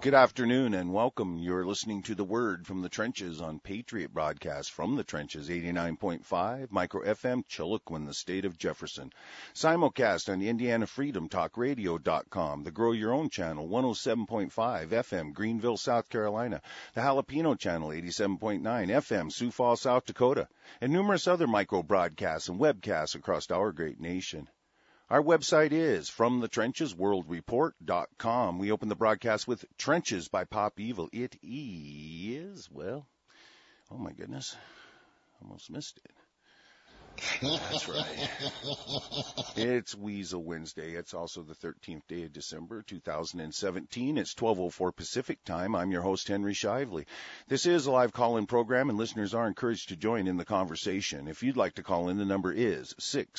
Good afternoon and welcome. You're listening to The Word from the Trenches on Patriot Broadcast from the Trenches, 89.5, Micro FM, Chiloquin, the state of Jefferson. Simulcast on the IndianaFreedomTalkRadio.com, the Grow Your Own channel, 107.5 FM, Greenville, South Carolina, the Jalapeno channel, 87.9 FM, Sioux Falls, South Dakota, and numerous other micro broadcasts and webcasts across our great nation. Our website is FromTheTrenchesWorldReport.com. We open the broadcast with Trenches by Pop Evil. It is, well, oh my goodness, almost missed it. That's right. It's Weasel Wednesday. It's also the 13th day of December, 2017. It's 12:04 Pacific time. I'm your host, Henry Shively. This is a live call-in program, and listeners are encouraged to join in the conversation. If you'd like to call in, the number is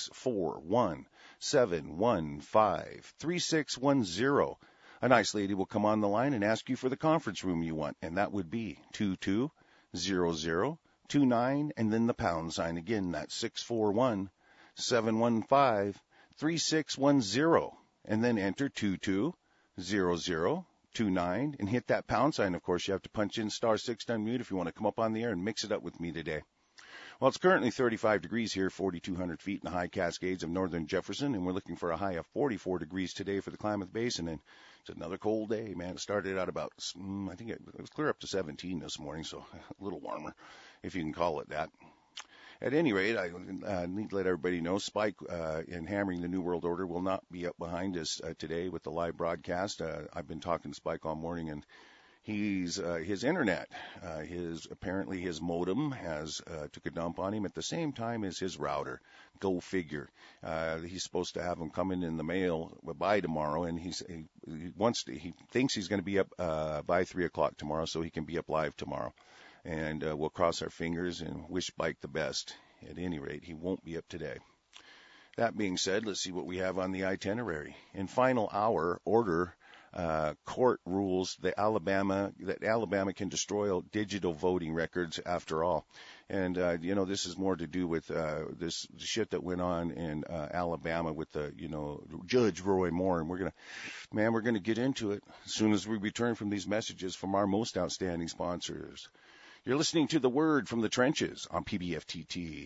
641-715-3610. A nice lady will come on the line and ask you for the conference room you want, and that would be 220029, and then the pound sign. Again, that's 641-715-3610, and then enter 220029 and hit that pound sign. Of course, you have to punch in *6 to unmute if you want to come up on the air and mix it up with me today. Well, it's currently 35 degrees here, 4,200 feet in the high Cascades of northern Jefferson, and we're looking for a high of 44 degrees today for the Klamath Basin, and it's another cold day, man. It started out about, I think it was clear up to 17 this morning, so a little warmer, if you can call it that. At any rate, I need to let everybody know Spike in Hammering the New World Order will not be up behind us today with the live broadcast. I've been talking to Spike all morning, and he's his internet, apparently his modem has took a dump on him at the same time as his router. Go figure. He's supposed to have them coming in the mail by tomorrow, and he thinks he's going to be up by 3:00 tomorrow, so he can be up live tomorrow. And we'll cross our fingers and wish Spike the best. At any rate, he won't be up today. That being said, let's see what we have on the itinerary. In final hour order, court rules that Alabama can destroy digital voting records after all. And, this is more to do with this shit that went on in Alabama with Judge Roy Moore. And we're going to get into it as soon as we return from these messages from our most outstanding sponsors. You're listening to The Word from the Trenches on PBFTT.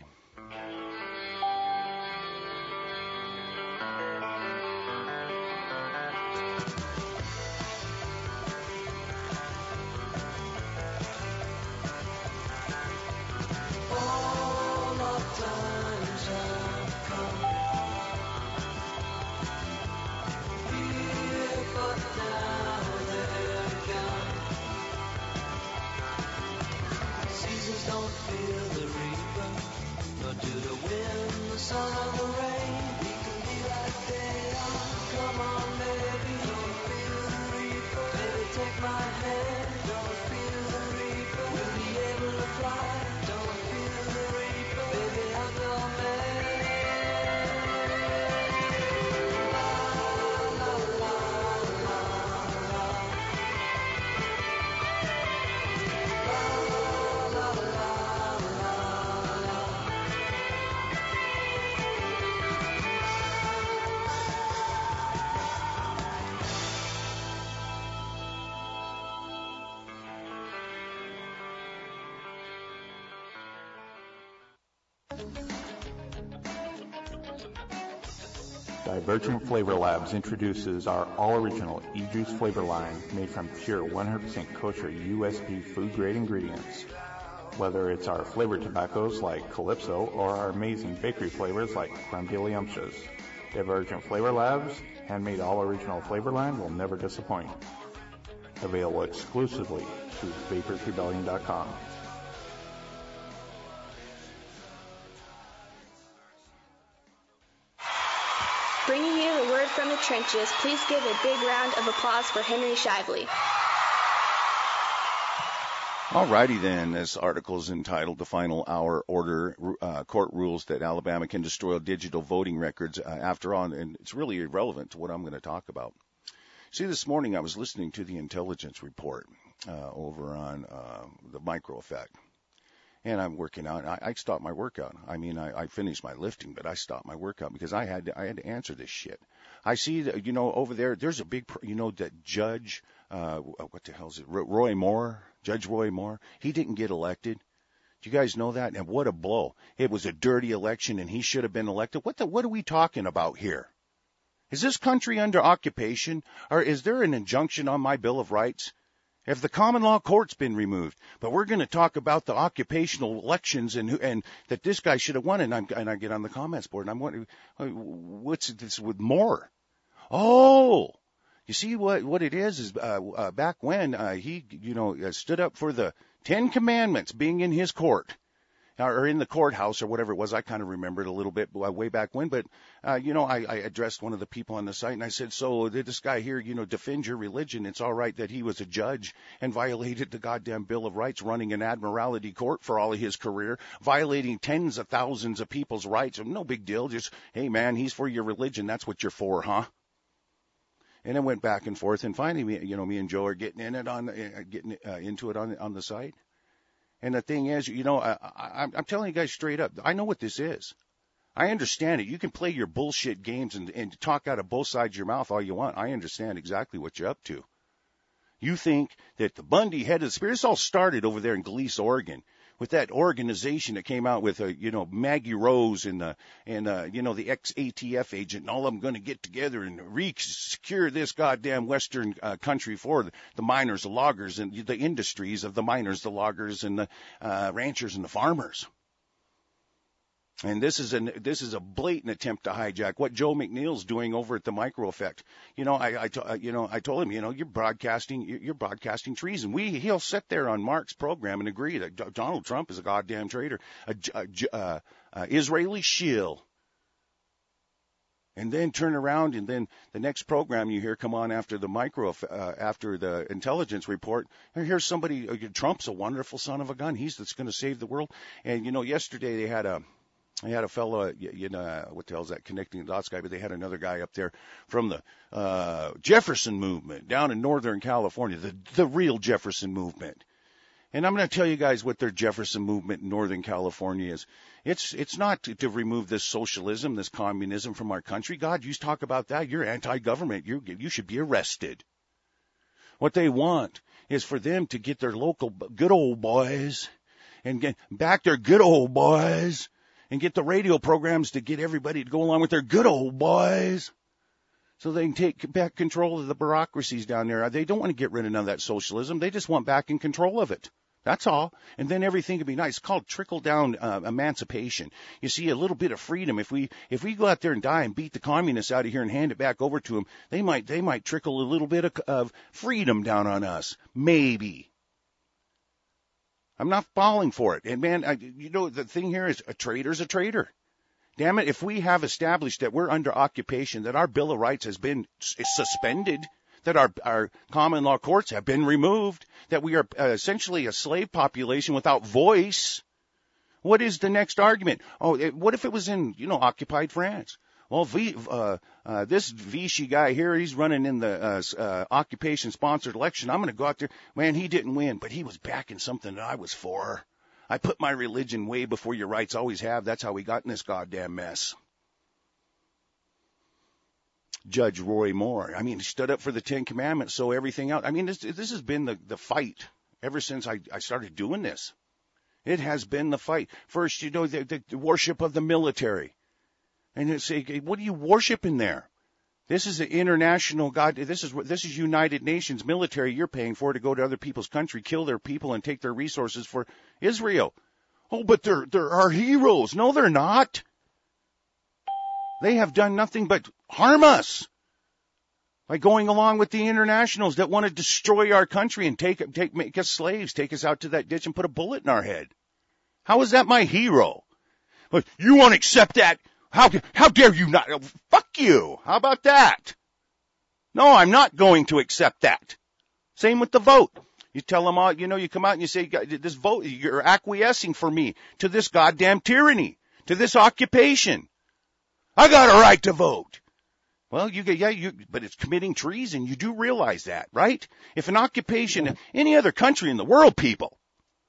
Divergent Flavor Labs introduces our all-original e-juice flavor line made from pure 100% kosher USP food-grade ingredients. Whether it's our flavored tobaccos like Calypso or our amazing bakery flavors like Creme de Liumptious, Divergent Flavor Labs' handmade all-original flavor line will never disappoint. Available exclusively through VaporsRebellion.com. Bringing you the word from the trenches, please give a big round of applause for Henry Shively. Alrighty then, this article is entitled The Final Hour Order, Court Rules that Alabama Can Destroy Digital Voting Records After All, and it's really irrelevant to what I'm going to talk about. See, this morning I was listening to the intelligence report over on the Micro Effect. and I'm working out. I stopped my workout. I mean, I finished my lifting, but I stopped my workout because I had to answer this shit. I see that, over there, there's a big, that judge, what the hell is it? Roy Moore, Judge Roy Moore. He didn't get elected. Do you guys know that? And what a blow. It was a dirty election and he should have been elected. What are we talking about here? Is this country under occupation, or is there an injunction on my Bill of Rights? If the common law court's been removed, but we're going to talk about the occupational elections and that this guy should have won, and I get on the comments board and I'm wondering, what's this with Moore? Oh, you see what it is back when he stood up for the 10 Commandments being in his court. Or in the courthouse or whatever it was. I kind of remember it a little bit way back when, but, I addressed one of the people on the site and I said, so did this guy here, defend your religion? It's all right that he was a judge and violated the goddamn Bill of Rights, running an admiralty court for all of his career, violating tens of thousands of people's rights. No big deal. Just, hey man, he's for your religion. That's what you're for, huh? And it went back and forth. And finally, me and Joe are getting into it on the site. And the thing is, I'm telling you guys straight up, I know what this is. I understand it. You can play your bullshit games and talk out of both sides of your mouth all you want. I understand exactly what you're up to. You think that the Bundy head of the spirit, this all started over there in Gleese, Oregon, with that organization that came out with, Maggie Rose and the ex-ATF agent, and all of them going to get together and secure this goddamn Western country for the miners, the loggers, and the industries of the miners, the loggers, and the ranchers and the farmers. And this is a blatant attempt to hijack what Joe McNeil's doing over at the Micro Effect. I told him, you're broadcasting treason. He'll sit there on Mark's program and agree that Donald Trump is a goddamn traitor, Israeli shill. And then turn around, and then the next program you hear come on after the after the intelligence report. And here's somebody, Trump's a wonderful son of a gun. He's that's going to save the world. And yesterday they had a fellow, what the hell's that, connecting the dots guy, but they had another guy up there from the Jefferson movement down in Northern California, the real Jefferson movement. And I'm going to tell you guys what their Jefferson movement in Northern California is. It's not to remove this socialism, this communism from our country. God, you talk about that. You're anti-government. You should be arrested. What they want is for them to get their local good old boys and get back their good old boys and get the radio programs to get everybody to go along with their good old boys so they can take back control of the bureaucracies down there. They don't want to get rid of none of that socialism. They just want back in control of it. That's all. And then everything can be nice. It's called trickle-down emancipation. You see, a little bit of freedom. If we go out there and die and beat the communists out of here and hand it back over to them, they might trickle a little bit of freedom down on us. Maybe. I'm not falling for it. And man, the thing here is a traitor's a traitor. Damn it, if we have established that we're under occupation, that our Bill of Rights has been suspended, that our common law courts have been removed, that we are essentially a slave population without voice, what is the next argument? What if it was in, occupied France? Well, this Vichy guy here, he's running in the occupation-sponsored election. I'm going to go out there. Man, he didn't win, but he was backing something that I was for. I put my religion way before your rights, always have. That's how we got in this goddamn mess. Judge Roy Moore, he stood up for the 10 Commandments, so everything else. This has been the fight ever since I started doing this. It has been the fight. First, the worship of the military. And you say, what are you worshiping there? This is an international God. This is United Nations military you're paying for to go to other people's country, kill their people, and take their resources for Israel. Oh, but they're our heroes. No, they're not. They have done nothing but harm us by going along with the internationals that want to destroy our country and make us slaves, take us out to that ditch and put a bullet in our head. How is that my hero? But you won't accept that. How dare you not? Fuck you. How about that? No, I'm not going to accept that. Same with the vote. You tell them all, you come out and you say, this vote, you're acquiescing for me to this goddamn tyranny, to this occupation. I got a right to vote. Well, but it's committing treason. You do realize that, right? If an occupation, any other country in the world, people,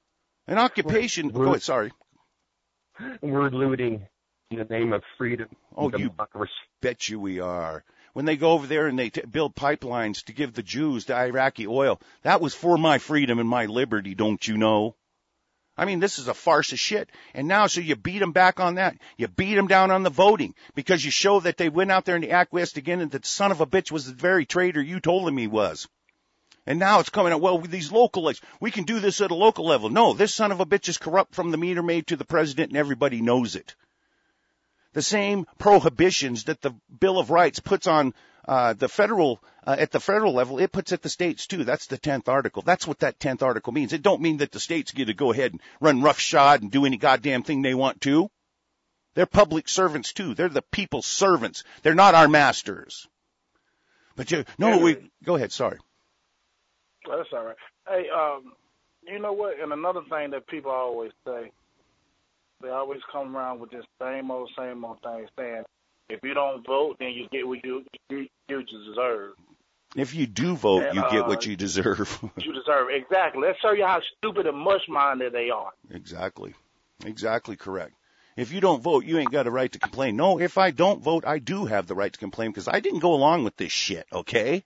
An occupation. Go ahead, sorry. We're looting in the name of freedom. Oh, you bet you we are. When they go over there and they build pipelines to give the Jews the Iraqi oil, that was for my freedom and my liberty, don't you know? I mean, this is a farce of shit. And now, so you beat them back on that. You beat them down on the voting because you show that they went out there and they acquiesced again and that the son of a bitch was the very traitor you told him he was. And now it's coming out, well, with these local elections, we can do this at a local level. No, this son of a bitch is corrupt from the meter maid to the president, and everybody knows it. The same prohibitions that the Bill of Rights puts on at the federal level, it puts at the states too. That's the 10th article. That's what that 10th article means. It don't mean that the states get to go ahead and run roughshod and do any goddamn thing they want to. They're public servants too. They're the people's servants. They're not our masters. But go ahead. Sorry. That's all right. Hey, you know what? And another thing that people always say, they always come around with this same old thing, saying, if you don't vote, then you get what you deserve. If you do vote, you get what you deserve. You deserve, exactly. Let's show you how stupid and mush-minded they are. Exactly. Exactly correct. If you don't vote, you ain't got a right to complain. No, if I don't vote, I do have the right to complain because I didn't go along with this shit, okay?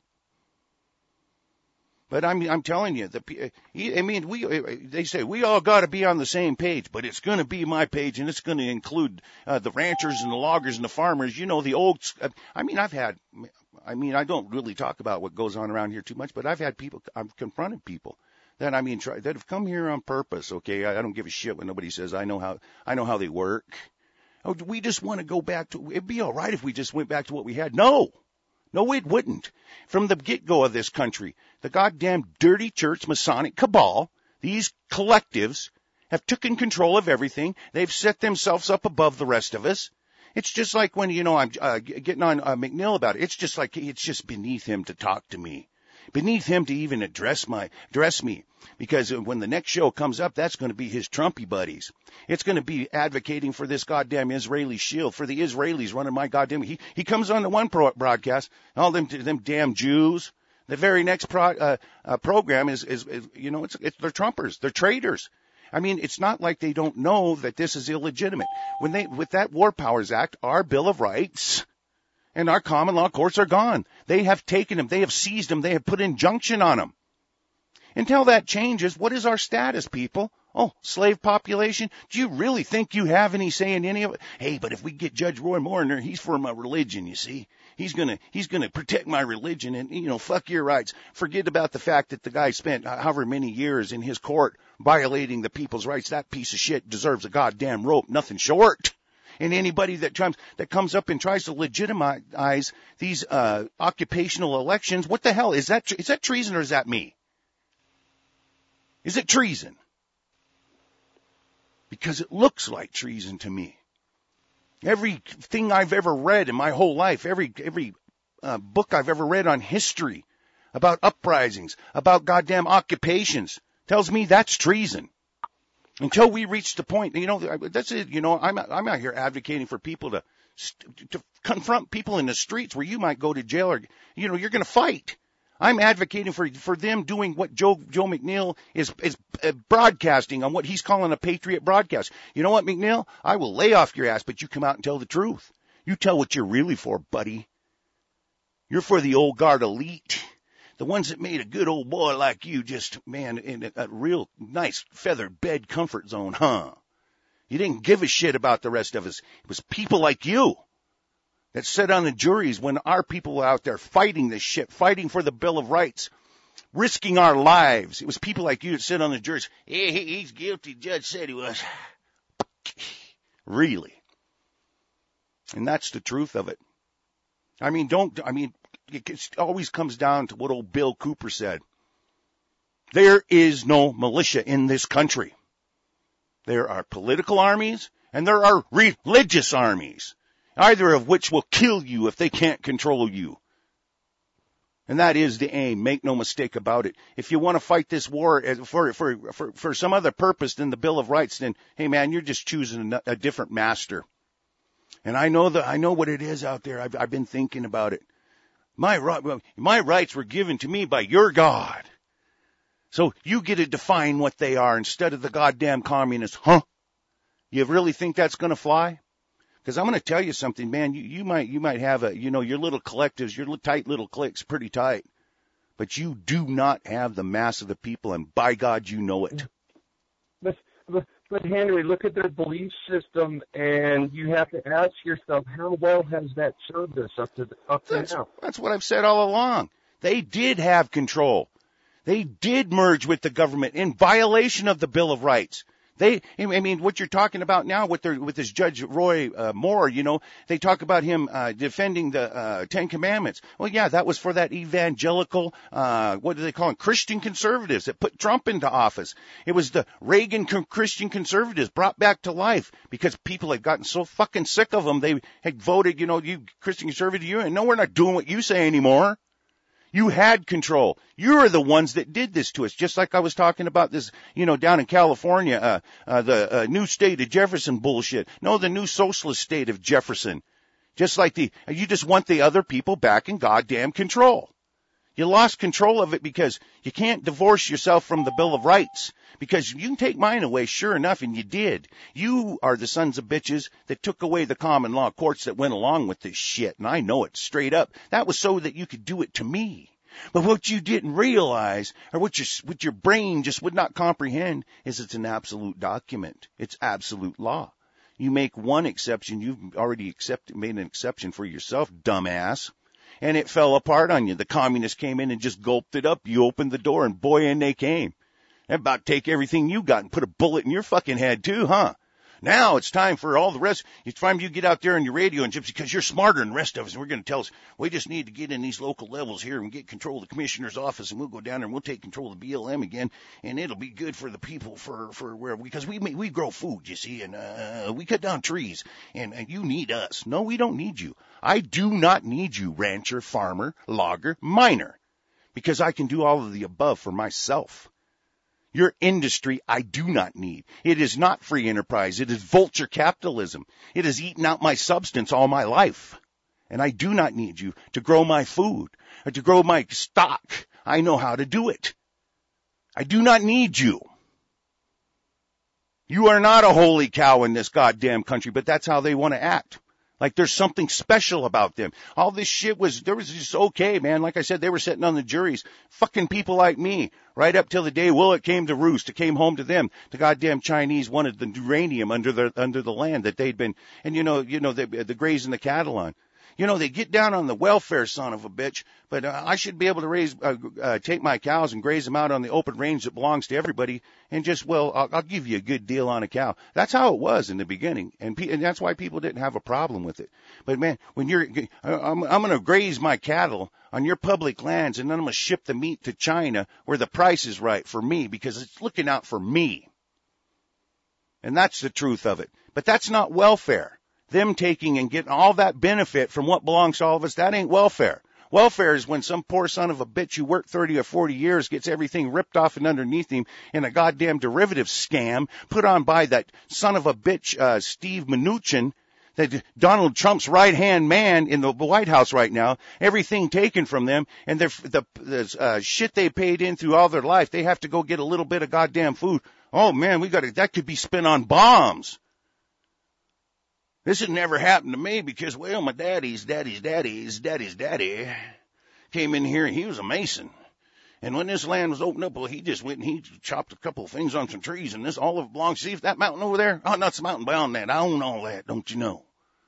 But I'm telling you, they say we all got to be on the same page, but it's going to be my page, and it's going to include the ranchers and the loggers and the farmers. You know, the old. I don't really talk about what goes on around here too much, but I've confronted people that that have come here on purpose. Okay, I don't give a shit when nobody says I know how they work. Oh, we just want to go back to. It'd be all right if we just went back to what we had. No, it wouldn't. From the get-go of this country, the goddamn dirty church Masonic cabal, these collectives, have taken control of everything. They've set themselves up above the rest of us. It's just like when, I'm getting on McNeil about it. It's just like it's just beneath him to talk to me. Beneath him to even address me. Because when the next show comes up, that's going to be his Trumpy buddies. It's going to be advocating for this goddamn Israeli shield, for the Israelis running my goddamn. He comes on the one broadcast, all them damn Jews. The very next program is they're Trumpers, they're traitors. I mean, it's not like they don't know that this is illegitimate. With that War Powers Act, our Bill of Rights and our common law courts are gone. They have taken them, they have seized them, they have put injunction on them. Until that changes, what is our status, people? Oh, slave population? Do you really think you have any say in any of it? Hey, but if we get Judge Roy Moore in there, he's for my religion, you see. He's gonna protect my religion and, fuck your rights. Forget about the fact that the guy spent however many years in his court violating the people's rights. That piece of shit deserves a goddamn rope, nothing short. And anybody that comes up and tries to legitimize these occupational elections, what the hell? Is that treason or is that me? Is it treason? Because it looks like treason to me. Everything I've ever read in my whole life, every book I've ever read on history, about uprisings, about goddamn occupations, tells me that's treason. Until we reach the point, that's it. I'm out here advocating for people to confront people in the streets where you might go to jail or, you're going to fight. I'm advocating for them doing what Joe McNeil is broadcasting on what he's calling a patriot broadcast. You know what, McNeil? I will lay off your ass, but you come out and tell the truth. You tell what you're really for, buddy. You're for the old guard elite. The ones that made a good old boy like you just, man, in a real nice feathered bed comfort zone, huh? You didn't give a shit about the rest of us. It was people like you that sat on the juries when our people were out there fighting this shit, fighting for the Bill of Rights, risking our lives. It was people like you that sit on the juries. Hey, he's guilty. Judge said he was. Really. And that's the truth of it. It always comes down to what old Bill Cooper said. There is no militia in this country. There are political armies and there are religious armies, either of which will kill you if they can't control you. And that is the aim. Make no mistake about it. If you want to fight this war for some other purpose than the Bill of Rights, then, hey man, you're just choosing a different master. And I know what it is out there. I've been thinking about it. My rights were given to me by your God. So you get to define what they are instead of the goddamn communists, huh? You really think that's going to fly? Because I'm going to tell you something, man. You might have your little collectives, your tight little cliques, pretty tight, but you do not have the mass of the people, and by God, you know it. But Henry, look at their belief system, and you have to ask yourself, how well has that served us up to now? That's what I've said all along. They did have control. They did merge with the government in violation of the Bill of Rights. What you're talking about now with this Judge Roy Moore, they talk about him defending the Ten Commandments. Well, yeah, that was for that evangelical, what do they call them, Christian conservatives that put Trump into office. It was the Reagan Christian conservatives brought back to life because people had gotten so fucking sick of them. They had voted, you Christian conservative, no, we're not doing what you say anymore. You had control. You're the ones that did this to us. Just like I was talking about this, down in California, the new state of Jefferson bullshit. No, the new socialist state of Jefferson. Just like you just want the other people back in goddamn control. You lost control of it because you can't divorce yourself from the Bill of Rights. Because you can take mine away, sure enough, and you did. You are the sons of bitches that took away the common law courts that went along with this shit, and I know it straight up. That was so that you could do it to me. But what you didn't realize, or what your brain just would not comprehend, is it's an absolute document. It's absolute law. You make one exception, you've already made an exception for yourself, dumbass. And it fell apart on you. The communists came in and just gulped it up. You opened the door, and boy, in they came. They're about to take everything you got and put a bullet in your fucking head, too, huh? Now it's time for all the rest. It's time you get out there on your radio and gypsy because you're smarter than the rest of us. And we're going to tell us, we just need to get in these local levels here and get control of the commissioner's office. And we'll go down there and we'll take control of the BLM again. And it'll be good for the people for where, because we grow food, you see, and we cut down trees. And you need us. No, we don't need you. I do not need you, rancher, farmer, logger, miner, because I can do all of the above for myself. Your industry, I do not need. It is not free enterprise. It is vulture capitalism. It has eaten out my substance all my life. And I do not need you to grow my food or to grow my stock. I know how to do it. I do not need you. You are not a holy cow in this goddamn country, but that's how they want to act. Like there's something special about them. All this shit was just okay, man. Like I said, they were sitting on the juries, fucking people like me, right up till the day Willett came to roost. It came home to them. The goddamn Chinese wanted the uranium under the land that they'd been, and the grazing the cattle on. They get down on the welfare, son of a bitch, but I should be able to take my cows and graze them out on the open range that belongs to everybody and just, I'll give you a good deal on a cow. That's how it was in the beginning, and that's why people didn't have a problem with it. But man, when I'm going to graze my cattle on your public lands and then I'm going to ship the meat to China where the price is right for me because it's looking out for me. And that's the truth of it. But that's not welfare. Them taking and getting all that benefit from what belongs to all of us, that ain't welfare. Welfare is when some poor son of a bitch who worked 30 or 40 years gets everything ripped off and underneath him in a goddamn derivative scam put on by that son of a bitch, Steve Mnuchin, that Donald Trump's right-hand man in the White House right now, everything taken from them, and the shit they paid in through all their life, they have to go get a little bit of goddamn food. Oh man, that could be spent on bombs. This had never happened to me because, my daddy's daddy came in here and he was a mason. And when this land was opened up, he just went and he chopped a couple of things on some trees and this all of it belongs. See that mountain over there? Oh, that's the mountain beyond that. I own all that, don't you know?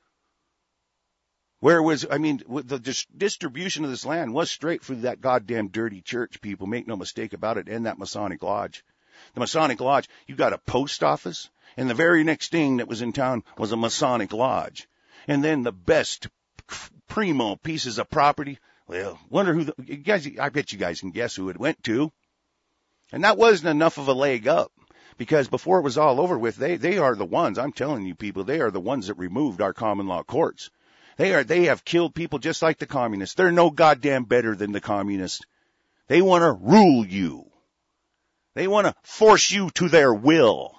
The distribution of this land was straight through that goddamn dirty church, people. Make no mistake about it, and that Masonic Lodge. The Masonic Lodge, you got a post office. And the very next thing that was in town was a Masonic Lodge. And then the best primo pieces of property. Well, wonder who I bet you guys can guess who it went to. And that wasn't enough of a leg up. Because before it was all over with, they are the ones, I'm telling you people, they are the ones that removed our common law courts. They have killed people just like the communists. They're no goddamn better than the communists. They want to rule you. They want to force you to their will.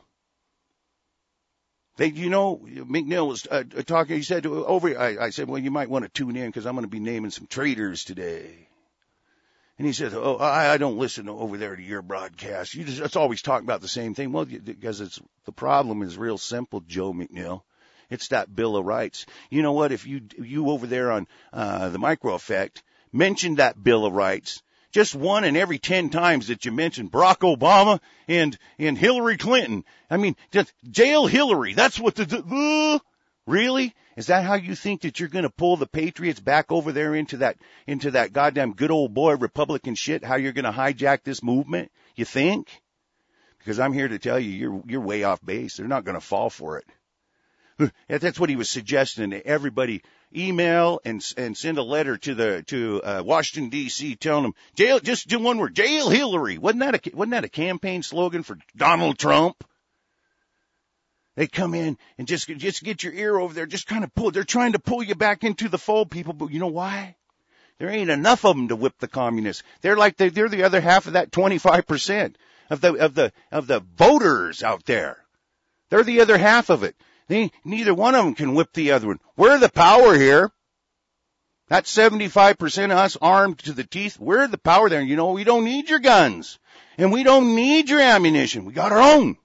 McNeil was talking. He said I said, well, you might want to tune in because I'm going to be naming some traitors today. And he said, oh, I don't listen over there to your broadcast. It's always talking about the same thing. Well, because the problem is real simple, Joe McNeil. It's that Bill of Rights. You know what? If you over there on the Micro Effect mentioned that Bill of Rights, just one in every 10 times that you mentioned Barack Obama and Hillary Clinton. I mean, just jail Hillary. That's what really? Is that how you think that you're going to pull the Patriots back over there into that goddamn good old boy Republican shit? How you're going to hijack this movement? You think? Because I'm here to tell you, you're way off base. They're not going to fall for it. That's what he was suggesting to everybody. Email and send a letter to Washington D.C. telling them jail. Just do one word, jail Hillary. Wasn't that a campaign slogan for Donald Trump? They come in and just get your ear over there, just kind of pull. They're trying to pull you back into the fold, people. But you know why? There ain't enough of them to whip the communists. They're the other half of that 25% of the voters out there. They're the other half of it. Neither one of them can whip the other one. We're the power here. That's 75% of us armed to the teeth. We're the power there. You know, we don't need your guns. And we don't need your ammunition. We got our own.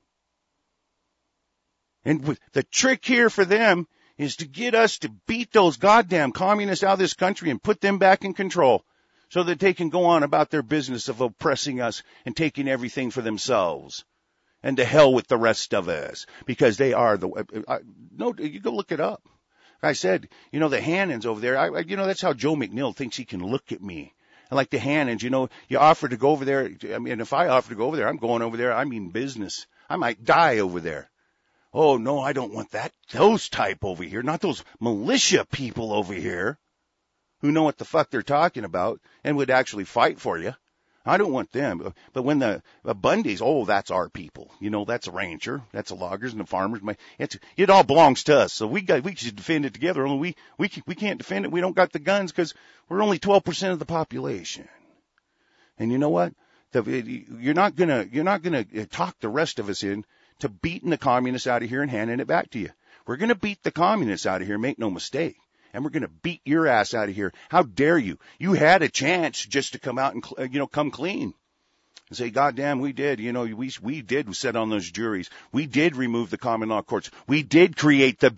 And the trick here for them is to get us to beat those goddamn communists out of this country and put them back in control so that they can go on about their business of oppressing us and taking everything for themselves. And to hell with the rest of us, because they are no, you go look it up. I said, you know, the Hannons over there, you know, that's how Joe McNeil thinks he can look at me. And like the Hannons, you know, you offer to go over there. I mean, if I offer to go over there, I'm going over there. I mean business. I might die over there. Oh, no, I don't want those type over here, not those militia people over here who know what the fuck they're talking about and would actually fight for you. I don't want them. But when the Bundys, oh, that's our people. You know, that's a rancher, that's the loggers and the farmers. It all belongs to us. So we should defend it together. Only we can't defend it. We don't got the guns because we're only 12% of the population. And you know what? You're not gonna talk the rest of us into beating the communists out of here and handing it back to you. We're gonna beat the communists out of here. Make no mistake. And we're going to beat your ass out of here. How dare you? You had a chance just to come out and, you know, come clean and say, God damn, we did. You know, we did sit on those juries. We did remove the common law courts. We did create the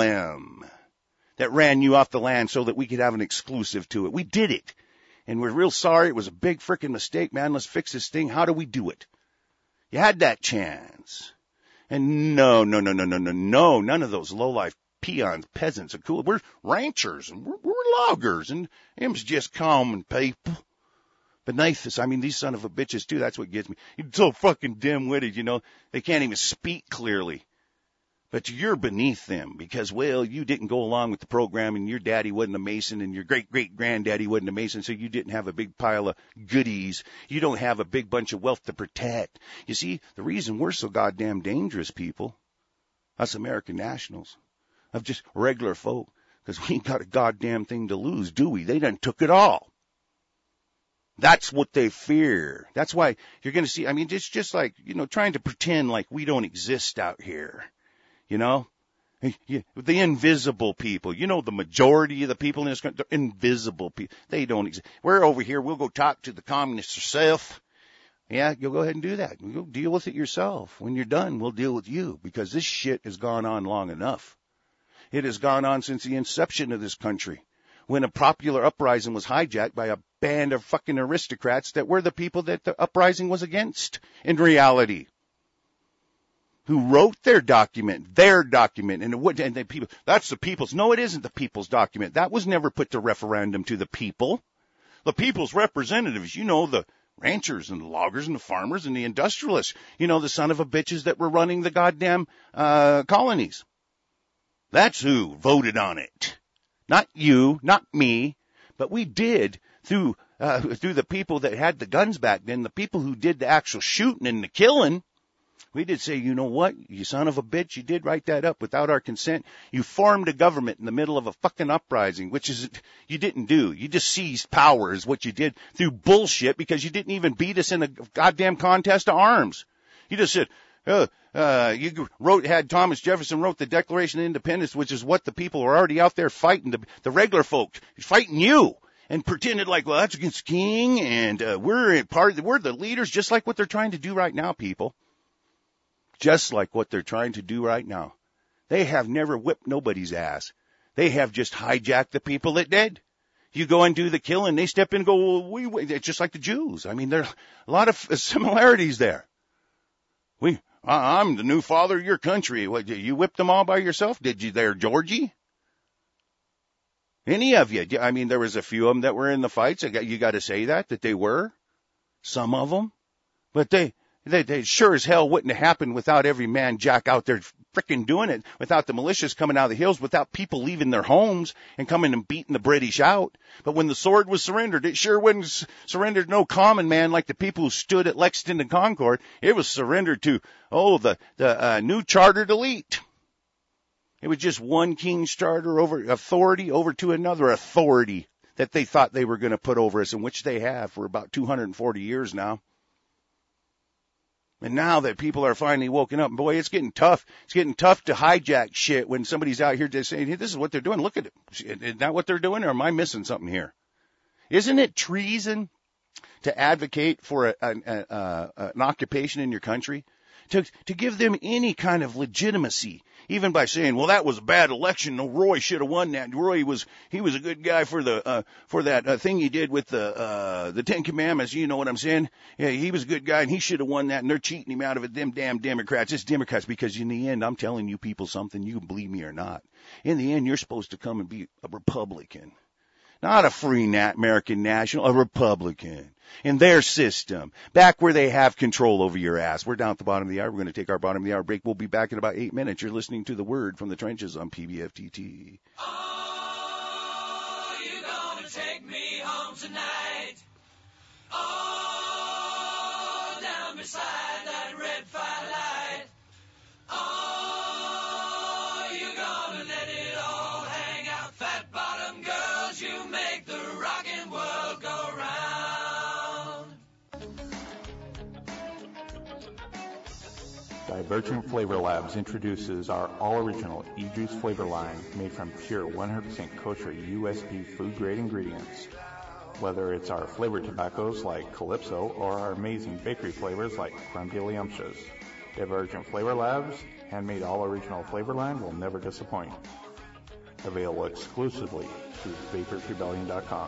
BLM that ran you off the land so that we could have an exclusive to it. We did it. And we're real sorry. It was a big freaking mistake, man. Let's fix this thing. How do we do it? You had that chance. And no. None of those lowlife peons, peasants are cool. We're ranchers and we're loggers and them's just common people. Beneath us, I mean, these son of a bitches too, that's what gets me. You're so fucking dim-witted, you know, they can't even speak clearly. But you're beneath them because, well, you didn't go along with the program and your daddy wasn't a Mason and your great-great-granddaddy wasn't a Mason, so you didn't have a big pile of goodies. You don't have a big bunch of wealth to protect. You see, the reason we're so goddamn dangerous, people, us American nationals, of just regular folk, because we ain't got a goddamn thing to lose, do we? They done took it all. That's what they fear. That's why you're going to see, I mean, it's just like, you know, trying to pretend like we don't exist out here, you know? The invisible people, you know, the majority of the people in this country, they're invisible people. They don't exist. We're over here. We'll go talk to the communists ourselves. Yeah, you'll go ahead and do that. You'll deal with it yourself. When you're done, we'll deal with you because this shit has gone on long enough. It has gone on since the inception of this country, when a popular uprising was hijacked by a band of fucking aristocrats that were the people that the uprising was against in reality, who wrote their document, and the people, that's the people's. No, it isn't the people's document. That was never put to referendum to the people. The people's representatives, you know, the ranchers and the loggers and the farmers and the industrialists, you know, the son of a bitches that were running the goddamn colonies. That's who voted on it. Not you, not me, but we did through the people that had the guns back then, the people who did the actual shooting and the killing. We did say, you know what, you son of a bitch, you did write that up without our consent. You formed a government in the middle of a fucking uprising, which is, you didn't do. You just seized power is what you did through bullshit because you didn't even beat us in a goddamn contest of arms. You just said, had Thomas Jefferson wrote the Declaration of Independence, which is what the people were already out there fighting, the regular folk fighting you. and pretended like, well, that's against the king, and we're the leaders, just like what they're trying to do right now, people. Just like what they're trying to do right now. They have never whipped nobody's ass. They have just hijacked the people that did. You go and do the killing, they step in and go, well, it's just like the Jews. I mean, there's a lot of similarities there. I'm the new father of your country. What, you whipped them all by yourself? Did you there, Georgie? Any of you? I mean, there was a few of them that were in the fights. You got to say that they were. Some of them. But they sure as hell wouldn't have happened without every man jack out there frickin' doing it, without the militias coming out of the hills, without people leaving their homes and coming and beating the British out. But when the sword was surrendered, it sure wasn't surrendered to no common man like the people who stood at Lexington and Concord. It was surrendered to, the new chartered elite. It was just one king's charter authority over to another authority that they thought they were going to put over us, and which they have for about 240 years now. And now that people are finally woken up, boy, it's getting tough. It's getting tough to hijack shit when somebody's out here just saying, hey, this is what they're doing. Look at it. Is that what they're doing, or am I missing something here? Isn't it treason to advocate for an occupation in your country? To give them any kind of legitimacy, even by saying, well, that was a bad election. No, Roy should have won that. He was a good guy for that thing he did with the Ten Commandments. You know what I'm saying? Yeah, he was a good guy and he should have won that, and they're cheating him out of it. Them damn Democrats. It's Democrats, because in the end, I'm telling you people something, you can believe me or not. In the end, you're supposed to come and be a Republican. Not a free American national, a Republican. In their system, back where they have control over your ass. We're down at the bottom of the hour. We're going to take our bottom of the hour break. We'll be back in about 8 minutes. You're listening to The Word from the Trenches on PBFTT. Oh, you're going to take me home tonight. Oh, down beside that red firelight. Oh, you're going to let it all hang out. Fat bottom girls, you make the rockin' world go round. Divergent Flavor Labs introduces our all-original e-juice flavor line made from pure 100% kosher USP food-grade ingredients. Whether it's our flavored tobaccos like Calypso or our amazing bakery flavors like Crumbuliumptious, Divergent Flavor Labs' handmade all-original flavor line will never disappoint. Available exclusively through VaporsRebellion.com.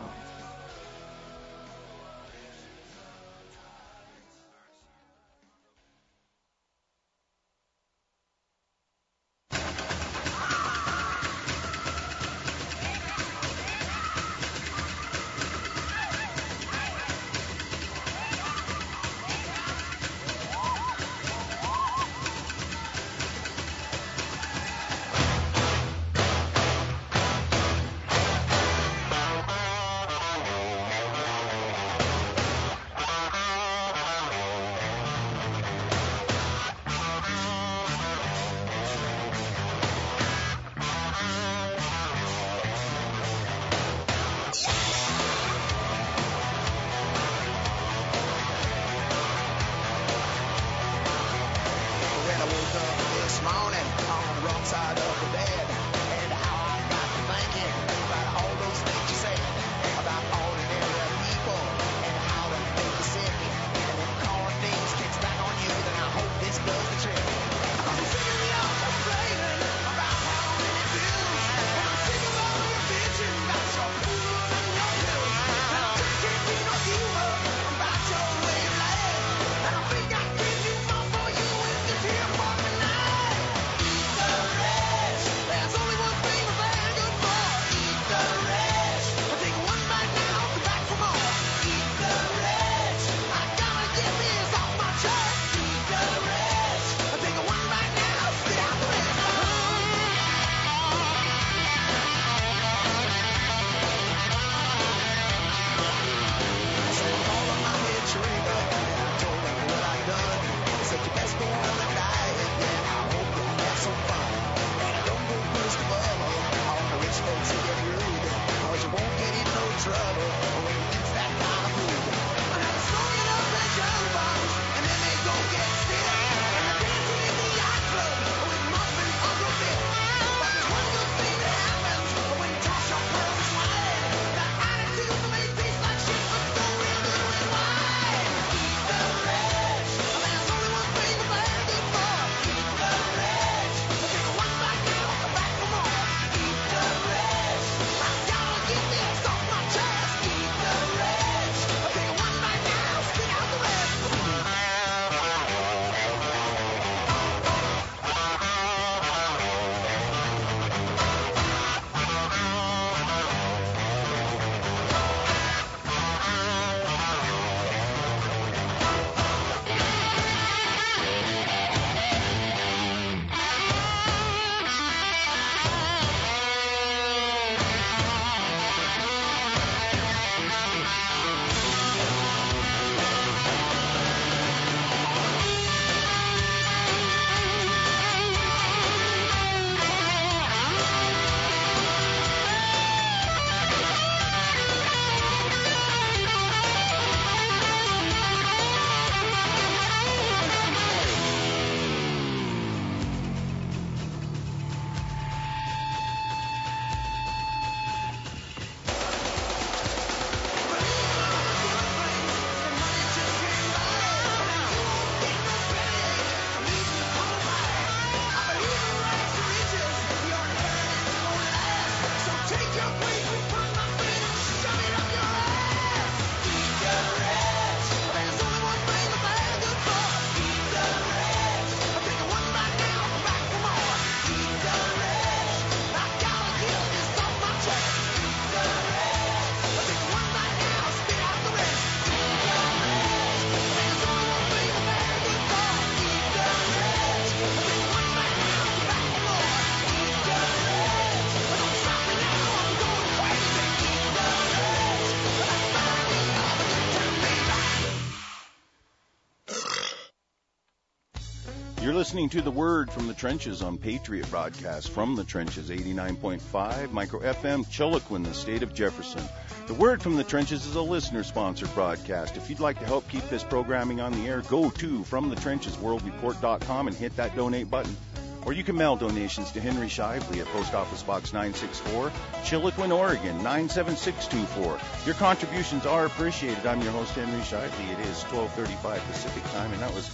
You're listening to The Word from the Trenches on Patriot Broadcast from the Trenches, 89.5 Micro FM, Chiloquin, the state of Jefferson. The Word from the Trenches is a listener-sponsored broadcast. If you'd like to help keep this programming on the air, go to FromTheTrenchesWorldReport.com and hit that donate button. Or you can mail donations to Henry Shively at Post Office Box 964, Chiloquin, Oregon 97624. Your contributions are appreciated. I'm your host, Henry Shively. It is 12:35 Pacific time, and that was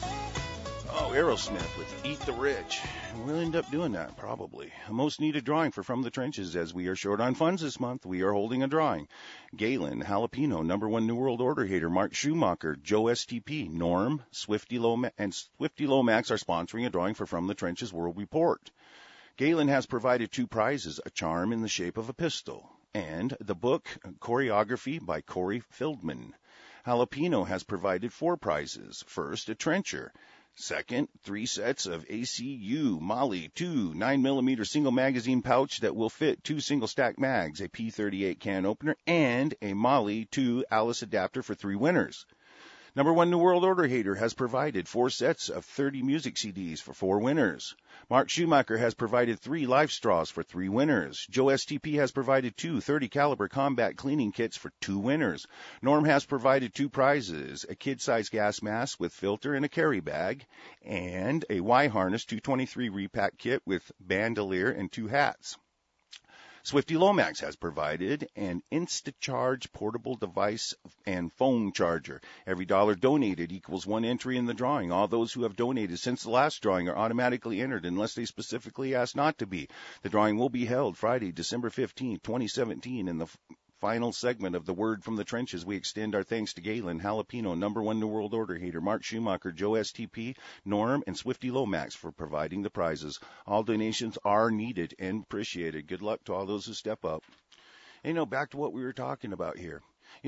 Aerosmith with Eat the Rich. We'll end up doing that, probably. A most needed drawing for From the Trenches. As we are short on funds this month, we are holding a drawing. Galen Jalapeno, number one New World Order hater, Mark Schumacher, Joe STP, Norm, Swifty Lomax are sponsoring a drawing for From the Trenches World Report. Galen has provided two prizes, a charm in the shape of a pistol, and the book Choreography by Corey Feldman. Jalapeno has provided four prizes. First, a trencher. Second, 3 sets of ACU Molly 2 9mm single magazine pouch that will fit 2 single stack mags, a P38 can opener, and a Molly 2 Alice adapter for 3 winners. Number one New World Order hater has provided 4 sets of 30 music CDs for 4 winners. Mark Schumacher has provided 3 life straws for 3 winners. Joe STP has provided 2 30 caliber combat cleaning kits for 2 winners. Norm has provided 2 prizes, a kid-size gas mask with filter and a carry bag, and a Y-harness 223 repack kit with bandolier and 2 hats. Swifty Lomax has provided an InstaCharge portable device and phone charger. Every dollar donated equals 1 entry in the drawing. All those who have donated since the last drawing are automatically entered unless they specifically ask not to be. The drawing will be held Friday, December 15, 2017, in the final segment of The Word from the Trenches. We extend our thanks to Galen Jalapeno, number one New World Order hater, Mark Schumacher, Joe STP, Norm, and Swifty Lomax for providing the prizes. All donations are needed and appreciated. Good luck to all those who step up. And, back to what we were talking about here.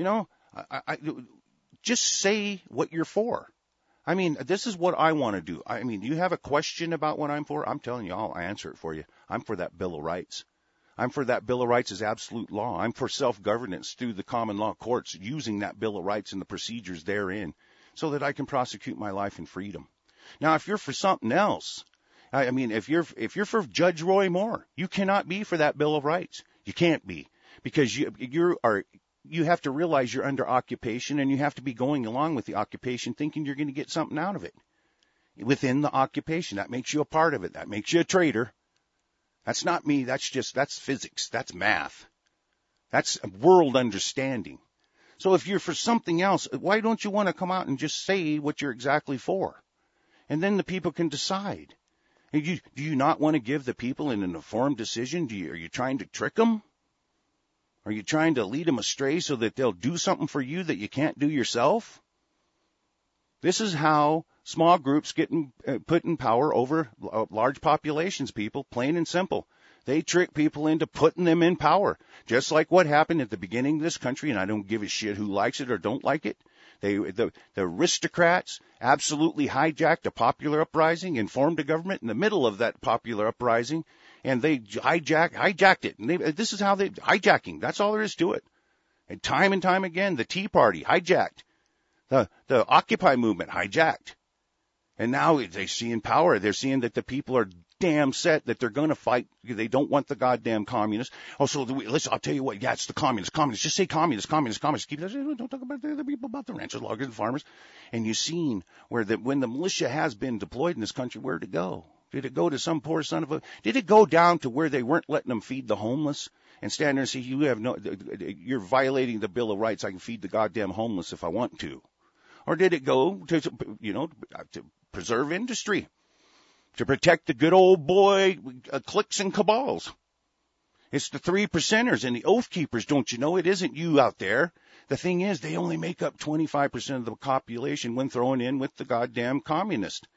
I just say what you're for. I mean, this is what I want to do. I mean, you have a question about what I'm for? I'm telling you, I'll answer it for you. I'm for that Bill of Rights. I'm for that Bill of Rights as absolute law. I'm for self-governance through the common law courts, using that Bill of Rights and the procedures therein so that I can prosecute my life in freedom. Now, if you're for something else, I mean, if you're for Judge Roy Moore, you cannot be for that Bill of Rights. You can't be, because you have to realize you're under occupation, and you have to be going along with the occupation thinking you're going to get something out of it within the occupation. That makes you a part of it. That makes you a traitor. That's not me. That's physics. That's math. That's world understanding. So if you're for something else, why don't you want to come out and just say what you're exactly for? And then the people can decide. Do you not want to give the people an informed decision? Are you trying to trick them? Are you trying to lead them astray so that they'll do something for you that you can't do yourself? This is how small groups get put in power over large populations, people, plain and simple. They trick people into putting them in power, just like what happened at the beginning of this country, and I don't give a shit who likes it or don't like it. The aristocrats absolutely hijacked a popular uprising and formed a government in the middle of that popular uprising, and they hijacked it. And this is how hijacking. That's all there is to it. And time again, the Tea Party hijacked. The Occupy movement hijacked. And now they see in power, they're seeing that the people are damn set that they're going to fight. They don't want the goddamn communists. Oh, so listen, I'll tell you what. Yeah, it's the communists. Just say communists. Keep don't talk about the other people, about the ranchers, loggers, and farmers. And you've seen when the militia has been deployed in this country, where'd it go? Did it go to some poor son of a? Did it go down to where they weren't letting them feed the homeless and stand there and say, you're violating the Bill of Rights. I can feed the goddamn homeless if I want to. Or did it go to preserve industry, to protect the good old boy cliques and cabals? It's the 3%ers and the oath keepers, don't you know? It isn't you out there. The thing is, they only make up 25% of the population when thrown in with the goddamn communist.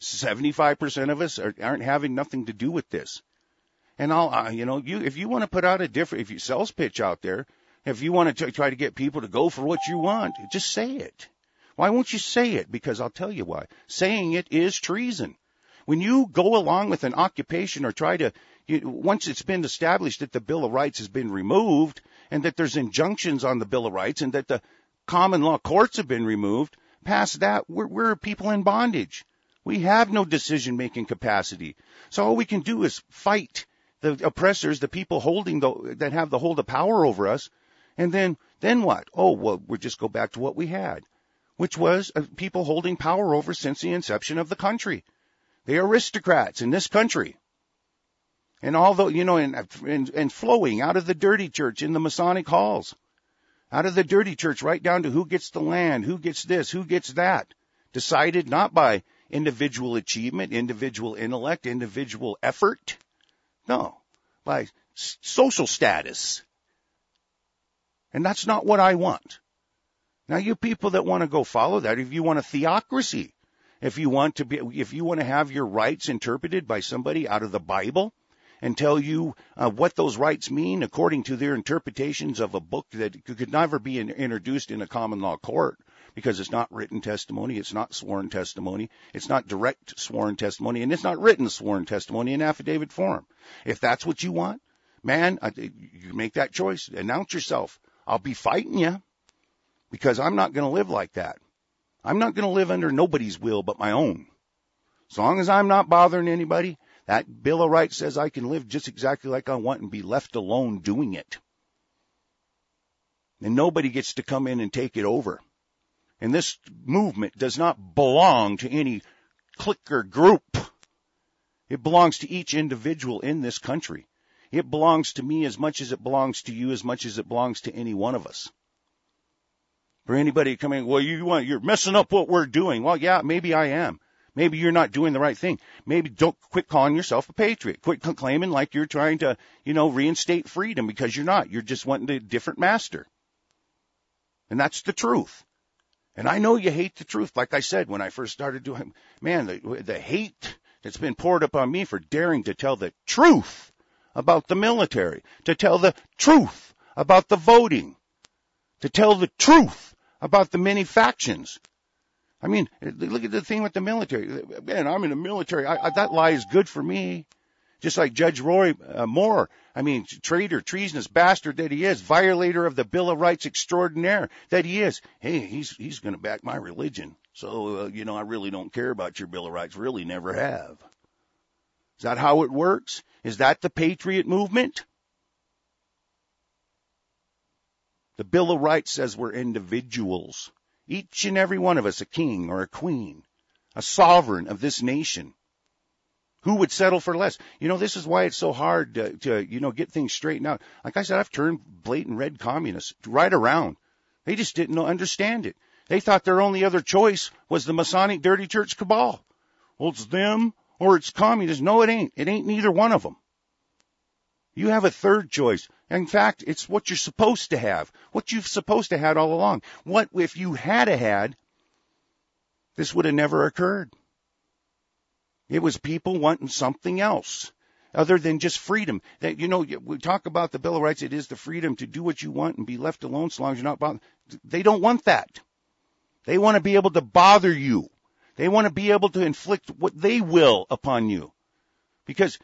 75% of us aren't having nothing to do with this. And if you want to put out if you sales pitch out there, if you want to try to get people to go for what you want, just say it. Why won't you say it? Because I'll tell you why. Saying it is treason. When you go along with an occupation or once it's been established that the Bill of Rights has been removed and that there's injunctions on the Bill of Rights and that the common law courts have been removed, past that, we're people in bondage. We have no decision-making capacity. So all we can do is fight the oppressors, the people that have the hold of power over us. And then what? Oh, well, we'll just go back to what we had, which was people holding power over since the inception of the country. The aristocrats in this country. And although, and flowing out of the dirty church in the Masonic halls, out of the dirty church right down to who gets the land, who gets this, who gets that, decided not by individual achievement, individual intellect, individual effort. No, by social status. And that's not what I want. Now, you people that want to go follow that, if you want a theocracy, if you want to have your rights interpreted by somebody out of the Bible and tell you what those rights mean according to their interpretations of a book that could never be introduced in a common law court, because it's not written testimony, it's not sworn testimony, it's not direct sworn testimony, and it's not written sworn testimony in affidavit form. If that's what you want, man, you make that choice. Announce yourself. I'll be fighting you, because I'm not going to live like that. I'm not going to live under nobody's will but my own. As long as I'm not bothering anybody, that Bill of Rights says I can live just exactly like I want and be left alone doing it. And nobody gets to come in and take it over. And this movement does not belong to any clique or group. It belongs to each individual in this country. It belongs to me as much as it belongs to you, as much as it belongs to any one of us. For anybody coming, well, you're messing up what we're doing. Well, yeah, maybe I am. Maybe you're not doing the right thing. Maybe don't quit calling yourself a patriot. Quit claiming like you're trying to, reinstate freedom, because you're not. You're just wanting a different master. And that's the truth. And I know you hate the truth. Like I said, when I first started doing, man, the hate that's been poured upon me for daring to tell the truth about the military, to tell the truth about the voting, to tell the truth about the many factions. I mean, look at the thing with the military. Man, I'm in the military. That lie is good for me. Just like Judge Roy Moore. I mean, traitor, treasonous bastard that he is, violator of the Bill of Rights extraordinaire that he is. Hey, he's going to back my religion. So, I really don't care about your Bill of Rights. Really never have. Is that how it works? Is that the patriot movement? The Bill of Rights says we're individuals. Each and every one of us a king or a queen, a sovereign of this nation. Who would settle for less? This is why it's so hard to get things straightened out. Like I said, I've turned blatant red communists right around. They just didn't understand it. They thought their only other choice was the Masonic dirty church cabal. Well, it's them or it's communists. No, it ain't. It ain't neither one of them. You have a third choice. In fact, it's what you're supposed to have, what you've supposed to have all along. What if you had, this would have never occurred. It was people wanting something else other than just freedom. That, we talk about the Bill of Rights. It is the freedom to do what you want and be left alone so long as you're not bothered. They don't want that. They want to be able to bother you. They want to be able to inflict what they will upon you. Because,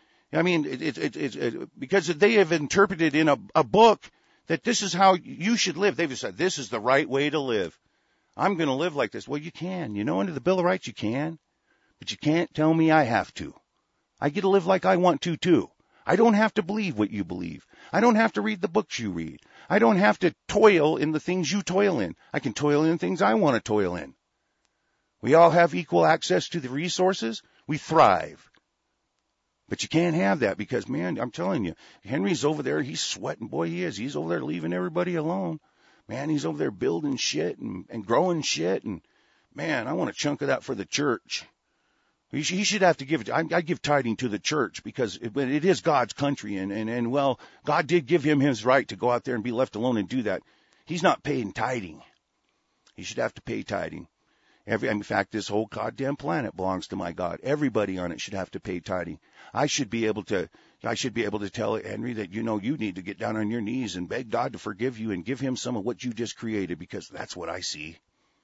because they have interpreted in a book that this is how you should live. They've said this is the right way to live. I'm going to live like this. Well, you can. Under the Bill of Rights, you can. But you can't tell me I have to. I get to live like I want to, too. I don't have to believe what you believe. I don't have to read the books you read. I don't have to toil in the things you toil in. I can toil in things I want to toil in. We all have equal access to the resources. We thrive. But you can't have that because, man, I'm telling you, Henry's over there. He's sweating. Boy, he is. He's over there leaving everybody alone. Man, he's over there building shit and growing shit. And, man, I want a chunk of that for the church. He should have to give it. I give tithing to the church because it is God's country. And well, God did give him his right to go out there and be left alone and do that. He's not paying tithing. He should have to pay tithing. In fact, this whole goddamn planet belongs to my God. Everybody on it should have to pay tithing. I should be able to tell Henry that, you need to get down on your knees and beg God to forgive you and give him some of what you just created, because that's what I see.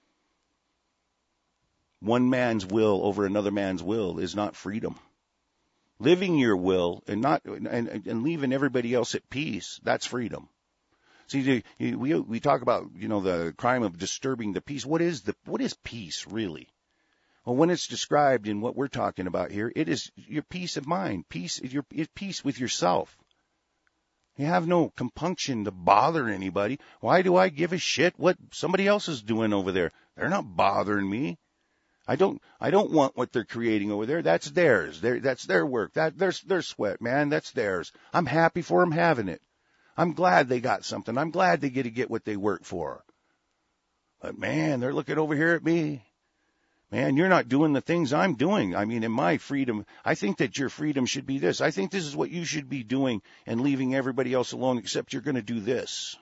One man's will over another man's will is not freedom. Living your will and leaving everybody else at peace, that's freedom. See, we talk about, the crime of disturbing the peace. What is peace really? Well, when it's described in what we're talking about here, it is your peace of mind, peace with yourself. You have no compunction to bother anybody. Why do I give a shit what somebody else is doing over there? They're not bothering me. I don't want what they're creating over there. That's theirs. That's their work. That's their sweat, man. That's theirs. I'm happy for them having it. I'm glad they got something. I'm glad they get to get what they work for. But man, they're looking over here at me. Man, you're not doing the things I'm doing. I mean, in my freedom, I think that your freedom should be this. I think this is what you should be doing and leaving everybody else alone, except you're going to do this.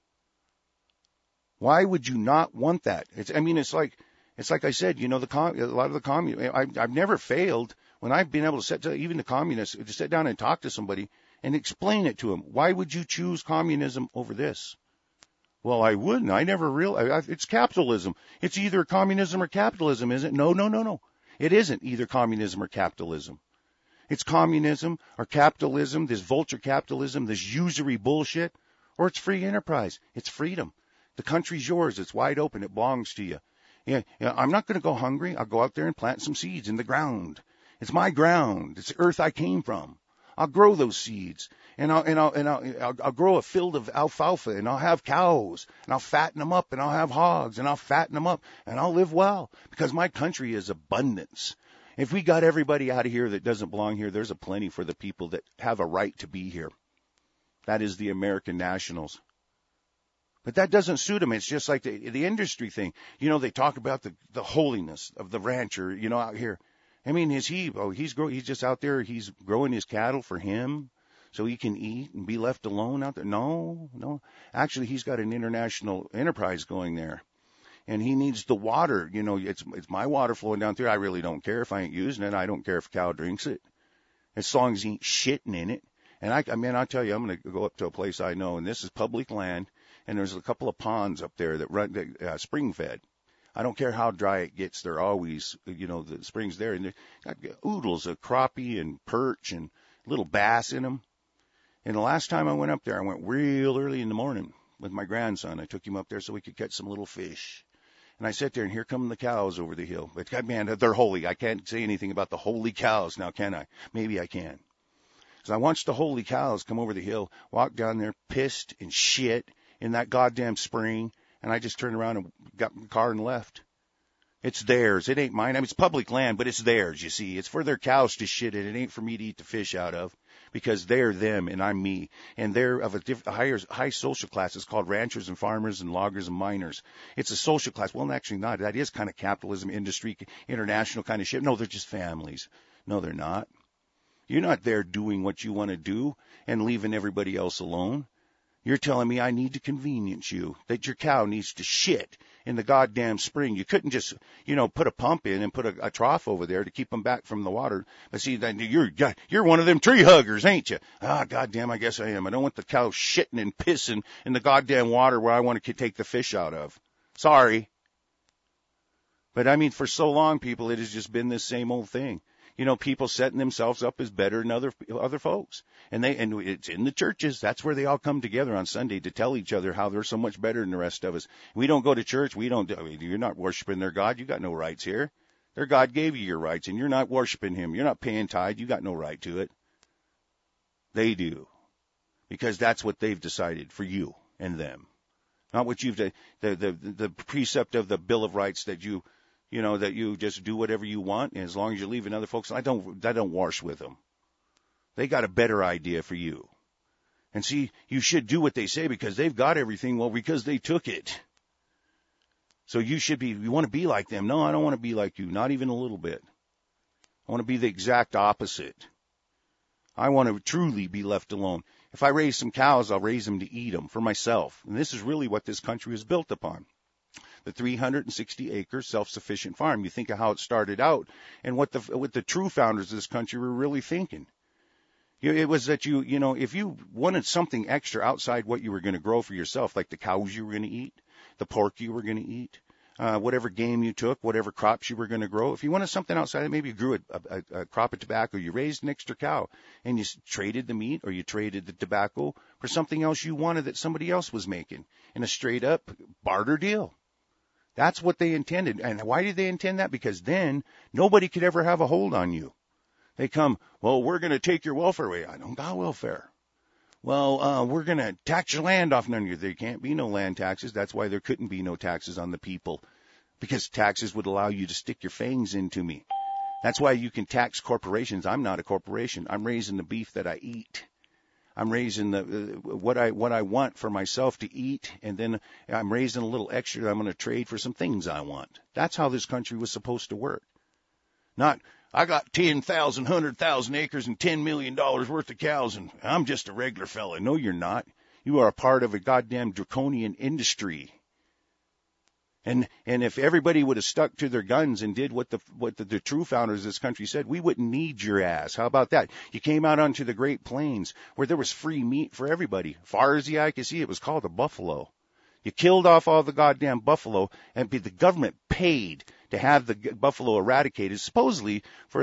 Why would you not want that? It's like I said, you know, a lot of the communists, I've never failed when I've been able to even the communists, to sit down and talk to somebody and explain it to them. Why would you choose communism over this? Well, I wouldn't. I never realized. It's capitalism. It's either communism or capitalism, isn't it? No. It isn't either communism or capitalism. It's communism or capitalism, this vulture capitalism, this usury bullshit, or it's free enterprise. It's freedom. The country's yours. It's wide open. It belongs to you. Yeah, I'm not going to go hungry. I'll go out there and plant some seeds in the ground. It's my ground. It's the earth I came from. I'll grow those seeds, and I'll grow a field of alfalfa, and I'll have cows, and I'll fatten them up, and I'll have hogs, and I'll fatten them up, and I'll live well, because my country is abundance. If we got everybody out of here that doesn't belong here, there's a plenty for the people that have a right to be here. That is the American nationals. But that doesn't suit them. It's just like the industry thing. You know, they talk about the holiness of the rancher, you know, out here. I mean, he's just out there, he's growing his cattle for him so he can eat and be left alone out there. No. Actually, he's got an international enterprise going there. And he needs the water. You know, it's my water flowing down through. I really don't care if I ain't using it. I don't care if a cow drinks it, as long as he ain't shitting in it. And I tell you, I'm going to go up to a place I know, and this is public land, and there's a couple of ponds up there that run spring fed. I don't care how dry it gets, they're always, you know, the springs there, and they got oodles of crappie and perch and little bass in them. And the last time I went up there, I went real early in the morning with my grandson. I took him up there so we could catch some little fish. And I sat there, and here come the cows over the hill. But, man, they're holy. I can't say anything about the holy cows now, can I? Maybe I can. So I watched the holy cows come over the hill, walk down there, pissed and shit in that goddamn spring. And I just turned around and got in the car and left. It's theirs. It ain't mine. I mean, it's public land, but it's theirs, you see. It's for their cows to shit in. It ain't for me to eat the fish out of, because they're them and I'm me. And they're of a high social class. It's called ranchers and farmers and loggers and miners. It's a social class. Well, actually not. That is kind of capitalism, industry, international kind of shit. No, they're just families. No, they're not. You're not there doing what you want to do and leaving everybody else alone. You're telling me I need to convenience you, that your cow needs to shit in the goddamn spring. You couldn't just, you know, put a pump in and put a trough over there to keep them back from the water. But see, then you're one of them tree huggers, ain't you? Ah, goddamn, I guess I am. I don't want the cow shitting and pissing in the goddamn water where I want to take the fish out of. Sorry. But I mean, for so long, people, it has just been this same old thing. You know, people setting themselves up as better than other folks. And it's in the churches. That's where they all come together on Sunday to tell each other how they're so much better than the rest of us. We don't go to church. You're not worshiping their God. You got no rights here. Their God gave you your rights, and you're not worshiping him. You're not paying tithe. You got no right to it. They do. Because that's what they've decided for you and them. Not what you've done. The precept of the Bill of Rights that you know, that you just do whatever you want, and as long as you're leaving other folks, I don't wash with them. They got a better idea for you. And see, you should do what they say because they've got everything, well, because they took it. So you want to be like them. No, I don't want to be like you, not even a little bit. I want to be the exact opposite. I want to truly be left alone. If I raise some cows, I'll raise them to eat them for myself. And this is really what this country is built upon. The 360-acre self-sufficient farm. You think of how it started out and what the true founders of this country were really thinking. It was that you know, if you wanted something extra outside what you were going to grow for yourself, like the cows you were going to eat, the pork you were going to eat, whatever game you took, whatever crops you were going to grow, if you wanted something outside it, maybe you grew a crop of tobacco, you raised an extra cow, and you traded the meat or you traded the tobacco for something else you wanted that somebody else was making in a straight-up barter deal. That's what they intended. And why did they intend that? Because then nobody could ever have a hold on you. They come, well, we're going to take your welfare away. I don't got welfare. Well, we're going to tax your land off none of you. There can't be no land taxes. That's why there couldn't be no taxes on the people, because taxes would allow you to stick your fangs into me. That's why you can tax corporations. I'm not a corporation. I'm raising the beef that I eat. I'm raising what I want for myself to eat, and then I'm raising a little extra that I'm going to trade for some things I want. That's how this country was supposed to work. Not, I got 10,000, 100,000 acres and $10 million worth of cows, and I'm just a regular fella. No, you're not. You are a part of a goddamn draconian industry. And if everybody would have stuck to their guns and did what the true founders of this country said, we wouldn't need your ass. How about that? You came out onto the Great Plains where there was free meat for everybody. Far as the eye could see, it was called a buffalo. You killed off all the goddamn buffalo, and the government paid to have the buffalo eradicated, supposedly for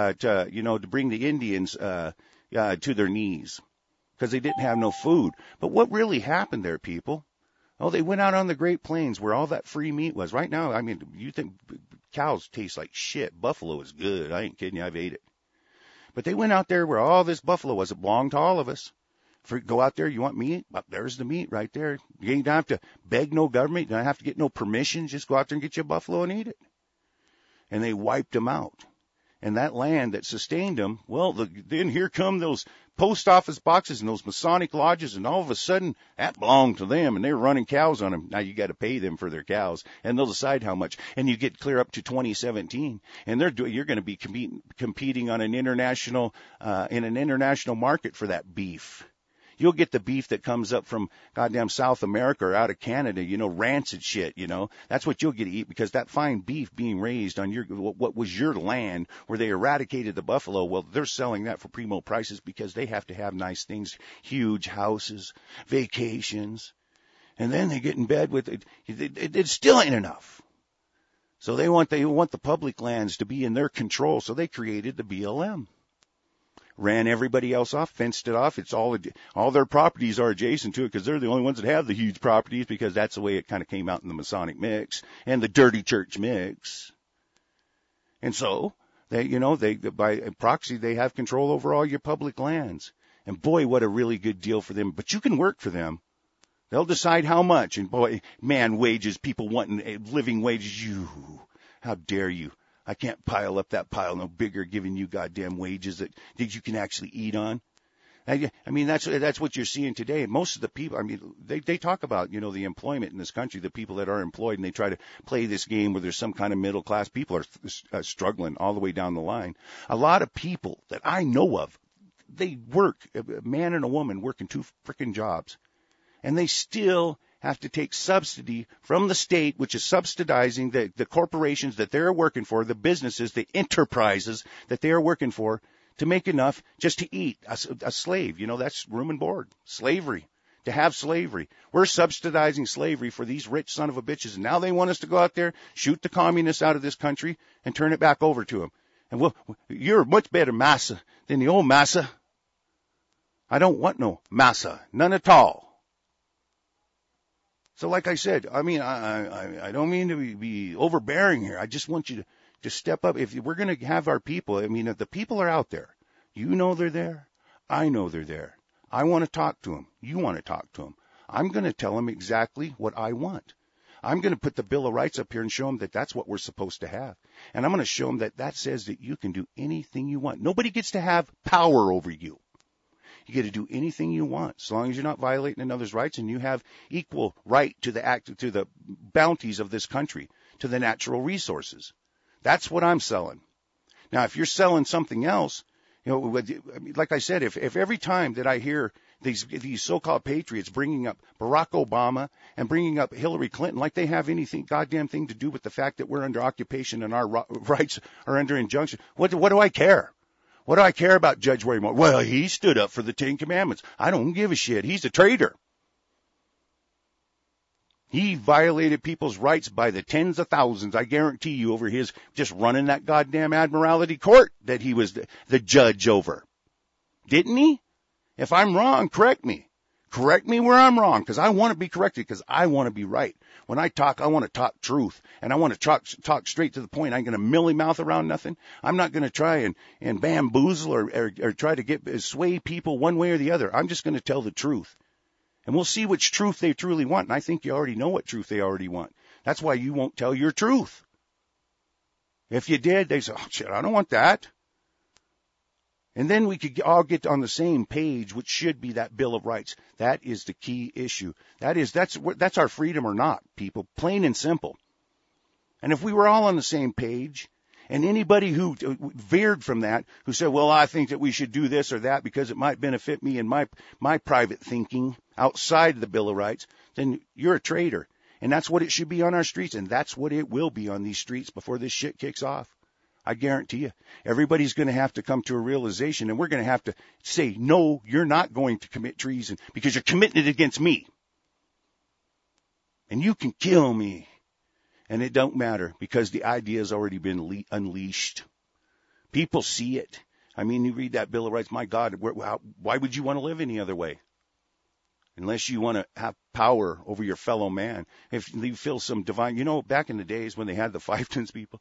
to bring the Indians to their knees, because they didn't have no food. But what really happened there, people? Oh, they went out on the Great Plains where all that free meat was. Right now, I mean, you think cows taste like shit. Buffalo is good. I ain't kidding you. I've ate it. But they went out there where all this buffalo was. It belonged to all of us. Go out there, you want meat? Well, there's the meat right there. You don't have to beg no government. You don't have to get no permission. Just go out there and get you a buffalo and eat it. And they wiped them out. And that land that sustained them, well, then here come those post office boxes and those Masonic lodges, and all of a sudden that belonged to them, and they're running cows on them. Now you got to pay them for their cows, and they'll decide how much. And you get clear up to 2017, and you're going to be competing on an international in an international market for that beef. You'll get the beef that comes up from goddamn South America or out of Canada, rancid shit, That's what you'll get to eat, because that fine beef being raised on what was your land where they eradicated the buffalo, well, they're selling that for primo prices because they have to have nice things, huge houses, vacations, and then they get in bed with it. It still ain't enough. So they want the public lands to be in their control, so they created the BLM. Ran everybody else off, fenced it off. It's all their properties are adjacent to it because they're the only ones that have the huge properties, because that's the way it kind of came out in the Masonic mix and the dirty church mix. And so they by proxy, they have control over all your public lands. And boy, what a really good deal for them. But you can work for them. They'll decide how much. And boy, man, wages, people wanting living wages. How dare you? I can't pile up that pile no bigger, giving you goddamn wages that you can actually eat on. I mean, that's what you're seeing today. Most of the people, I mean, they talk about, the employment in this country, the people that are employed, and they try to play this game where there's some kind of middle class. People are struggling all the way down the line. A lot of people that I know of, they work, a man and a woman working 2 frickin' jobs, and they still have to take subsidy from the state, which is subsidizing the corporations that they're working for, the businesses, the enterprises that they are working for, to make enough just to eat. A slave, that's room and board. Slavery. To have slavery. We're subsidizing slavery for these rich son of a bitches, and now they want us to go out there, shoot the communists out of this country, and turn it back over to them. And you're a much better massa than the old massa. I don't want no massa. None at all. So like I said, I mean, I don't mean to be overbearing here. I just want you to step up. If we're going to have our people, I mean, if the people are out there, they're there. I know they're there. I want to talk to them. You want to talk to them. I'm going to tell them exactly what I want. I'm going to put the Bill of Rights up here and show them that that's what we're supposed to have. And I'm going to show them that says that you can do anything you want. Nobody gets to have power over you. You get to do anything you want, as long as you're not violating another's rights, and you have equal right to the bounties of this country, to the natural resources. That's what I'm selling. Now, if you're selling something else, like I said, if every time that I hear these so-called patriots bringing up Barack Obama and bringing up Hillary Clinton like they have anything goddamn thing to do with the fact that we're under occupation and our rights are under injunction, what do I care? What do I care about Judge Roy Moore? Well, he stood up for the 10 Commandments. I don't give a shit. He's a traitor. He violated people's rights by the tens of thousands, I guarantee you, over his just running that goddamn Admiralty Court that he was the judge over. Didn't he? If I'm wrong, correct me. Correct me where I'm wrong, because I want to be corrected, because I want to be right. When I talk, I want to talk truth, and I want to talk straight to the point. I ain't going to milly-mouth around nothing. I'm not going to try and bamboozle or try to sway people one way or the other. I'm just going to tell the truth. And we'll see which truth they truly want, and I think you already know what truth they already want. That's why you won't tell your truth. If you did, they say, oh, shit, I don't want that. And then we could all get on the same page, which should be that Bill of Rights. That is the key issue. That's our freedom or not, people, plain and simple. And if we were all on the same page, and anybody who veered from that, who said, well, I think that we should do this or that because it might benefit me in my private thinking outside the Bill of Rights, then you're a traitor. And that's what it should be on our streets, and that's what it will be on these streets before this shit kicks off. I guarantee you, everybody's going to have to come to a realization, and we're going to have to say, no, you're not going to commit treason because you're committing it against me. And you can kill me. And it don't matter because the idea has already been unleashed. People see it. I mean, you read that Bill of Rights, my God, why would you want to live any other way? Unless you want to have power over your fellow man. If you feel some divine, back in the days when they had the fiefdoms people,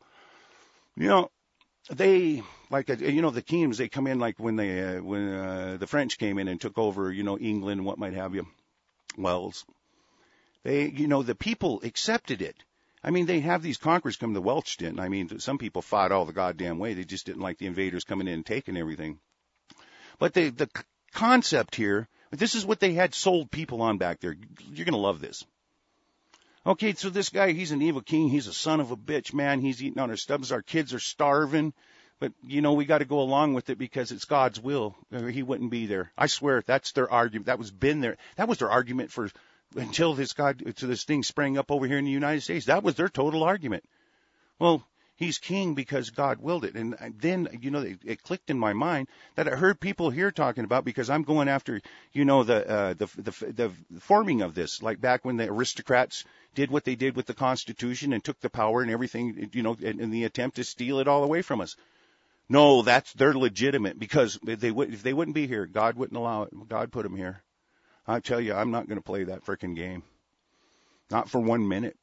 they, the kingdoms, they come in like when the French came in and took over, England and what might have you, Wales. They, the people accepted it. I mean, they have these conquerors come, the Welsh didn't. I mean, some people fought all the goddamn way. They just didn't like the invaders coming in and taking everything. But the concept here, this is what they had sold people on back there. You're going to love this. Okay, so this guy, he's an evil king. He's a son of a bitch, man. He's eating on our stubs. Our kids are starving. But, we got to go along with it because it's God's will. He wouldn't be there. I swear, that's their argument. That was their argument until this thing sprang up over here in the United States. That was their total argument. Well, he's king because God willed it. And then, it clicked in my mind that I heard people here talking about, because I'm going after, the forming of this, like back when the aristocrats did what they did with the Constitution and took the power and everything, in the attempt to steal it all away from us. No, they're legitimate, because if they wouldn't be here, God wouldn't allow it. God put them here. I tell you, I'm not going to play that frickin' game. Not for 1 minute.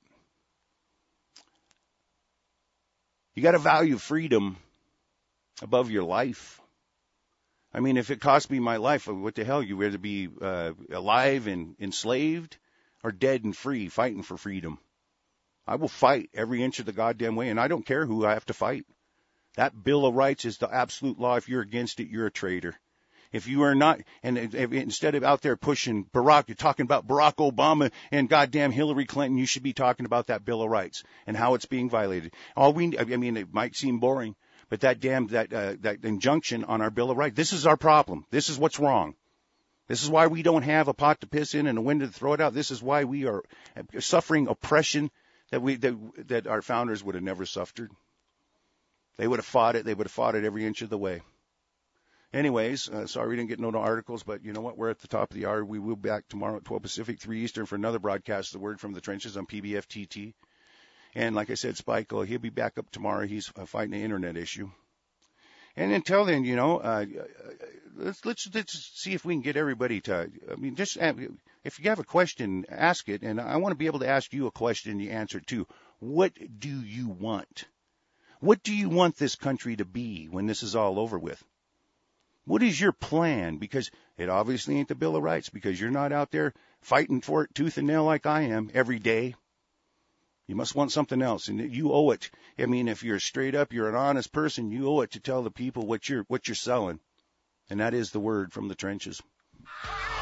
You got to value freedom above your life. I mean, if it cost me my life, what the hell? You rather be alive and enslaved or dead and free, fighting for freedom? I will fight every inch of the goddamn way, and I don't care who I have to fight. That Bill of Rights is the absolute law. If you're against it, you're a traitor. If you are not, and instead of out there pushing you're talking about Barack Obama and goddamn Hillary Clinton, you should be talking about that Bill of Rights and how it's being violated. It might seem boring, but that injunction on our Bill of Rights, this is our problem. This is what's wrong. This is why we don't have a pot to piss in and a window to throw it out. This is why we are suffering oppression that our founders would have never suffered. They would have fought it. They would have fought it every inch of the way. Anyways, sorry we didn't get no articles, but you know what? We're at the top of the hour. We will be back tomorrow at 12 Pacific, 3 Eastern for another broadcast, The Word from the Trenches on PBFTT. And like I said, Spike, he'll be back up tomorrow. He's fighting the internet issue. And until then, let's see if we can get everybody to, just if you have a question, ask it. And I want to be able to ask you a question and you answer it too. What do you want? What do you want this country to be when this is all over with? What is your plan? Because it obviously ain't the Bill of Rights, because you're not out there fighting for it tooth and nail like I am every day. You must want something else, and you owe it. I mean, if you're straight up, you're an honest person, you owe it to tell the people what you're selling. And that is the Word from the Trenches.